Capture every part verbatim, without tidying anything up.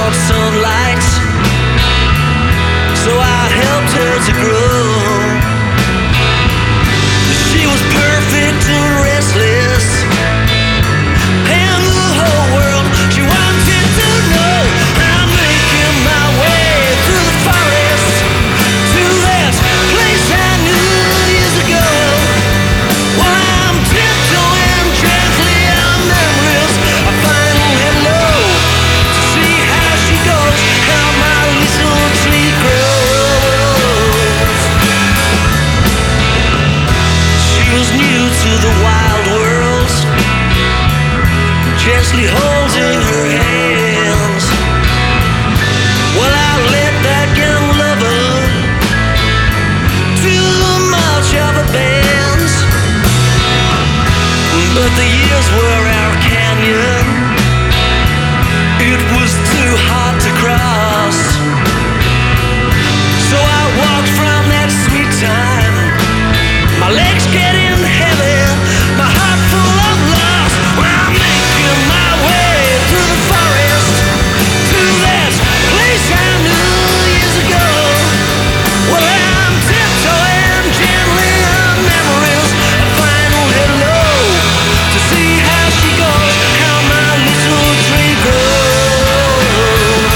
short sunlight, so I helped her to grow. She was perfect and restless, and the whole world she wanted to know. I'm making my way through the forest to that place I knew years ago. While I'm tiptoeing gently on memories, I final hello to see how she goes, how my little tree grows. She was new to the wild world, gently holding her hands. Well, I led that young lover to the march of a band, but the years were our canyon. It was too hard to cross, so I walked from that sweet time, my legs getting heavy, my heart full of loss. I'm making my way through the forest to that place I knew years ago. Well, I'm tiptoeing gently on memories, a final hello to see how she goes, how my little tree grows.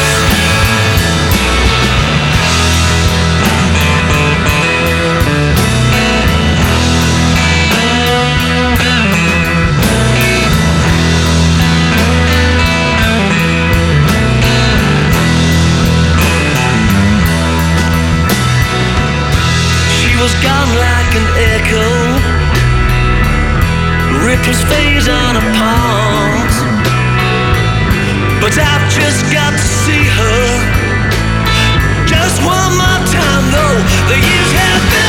She was gone like an echo, ripples fade on a pond, but I've just got to see her just one more time, though the years have been